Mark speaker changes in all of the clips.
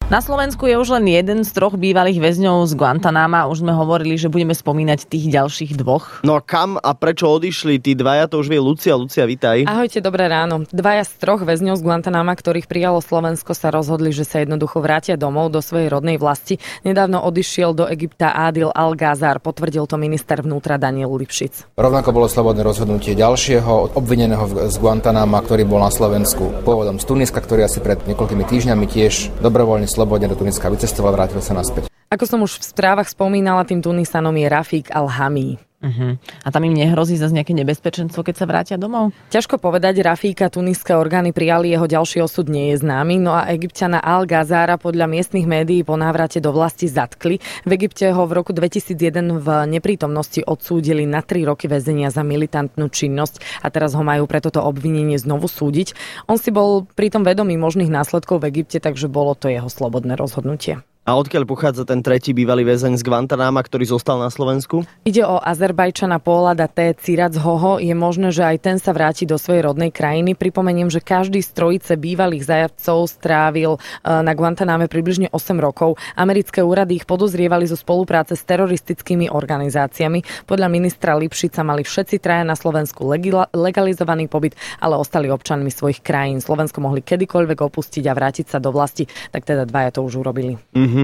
Speaker 1: Na Slovensku je už len jeden z 3 bývalých väzňov z Guantanama. Už sme hovorili, že budeme spomínať tých ďalších 2.
Speaker 2: No a kam a prečo odišli tí dvaja, to už vie Lucia. Lucia, vitaj.
Speaker 3: Ahojte, dobré ráno. 2 z 3 väzňov z Guantanama, ktorých prijalo Slovensko, sa rozhodli, že sa jednoducho vrátia domov do svojej rodnej vlasti. Nedávno odišiel do Egypta Adil Al-Ghazar, potvrdil to minister vnútra Daniel Lipšic.
Speaker 4: Rovnako bolo slobodné rozhodnutie ďalšieho obvineného z Guantanama, ktorý bol na Slovensku pôvodom z Tuniska, ktorý asi pred niekoľkými týždňami tiež dobrovoľne slobodne do Tuniska vycestoval, vrátil sa naspäť.
Speaker 3: Ako som už v správach spomínala, tým Tunisanom je Rafík Al-Hami.
Speaker 1: A tam im nehrozí zase nejaké nebezpečenstvo, keď sa vrátia domov?
Speaker 3: Ťažko povedať, Rafíka tuniské orgány prijali, jeho ďalší osud nie je známy, no a Egypťana Al-Ghazara podľa miestnych médií po návrate do vlasti zatkli. V Egypte ho v roku 2001 v neprítomnosti odsúdili na 3 roky väzenia za militantnú činnosť a teraz ho majú pre toto obvinenie znovu súdiť. On si bol pritom vedomý možných následkov v Egypte, takže bolo to jeho slobodné rozhodnutie.
Speaker 2: A odkiaľ pochádza ten tretí bývalý väzeň z Guantanama, ktorý zostal na Slovensku?
Speaker 3: Ide o Azerbajčana Pohlada T. Cirachoho. Je možné, že aj ten sa vráti do svojej rodnej krajiny. Pripomeniem, že každý z trojice bývalých zajatcov strávil na Guantaname približne 8 rokov. Americké úrady ich podozrievali zo spolupráce s teroristickými organizáciami. Podľa ministra Lipšica mali všetci 3 na Slovensku legalizovaný pobyt, ale ostali občanmi svojich krajín. Slovensko mohli kedykoľvek opustiť a vrátiť sa do vlasti, tak teda 2 to už urobili.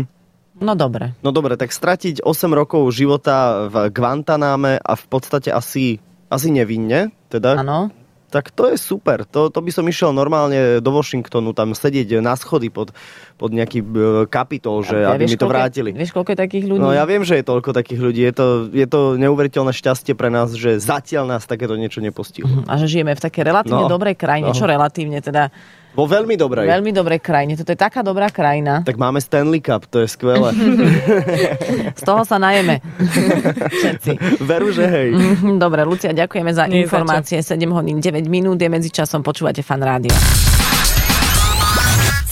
Speaker 1: No dobre,
Speaker 2: tak stratiť 8 rokov života v Guantaname a v podstate asi nevinne, teda.
Speaker 1: áno.
Speaker 2: Tak to je super. To by som išiel normálne do Washingtonu, tam sedieť na schody pod nejaký kapitol, že aby mi to vrátili.
Speaker 1: Vieš, koľko je takých ľudí?
Speaker 2: No ja viem, že je toľko takých ľudí. Je to neuveriteľné šťastie pre nás, že zatiaľ nás takéto niečo nepostihlo.
Speaker 1: A že žijeme v takej relatívne dobrej krajine. Čo relatívne teda?
Speaker 2: Vo veľmi dobrej.
Speaker 1: Veľmi dobrej krajine. Toto je taká dobrá krajina.
Speaker 2: Tak máme Stanley Cup, to je skvelé.
Speaker 1: Z toho sa najeme. Všetci.
Speaker 2: Veru, že hej.
Speaker 1: Dobre, Lucia, ďakujeme za informácie. 7 hodín 9 minút je medzičasom. Počúvate Fan Rádio.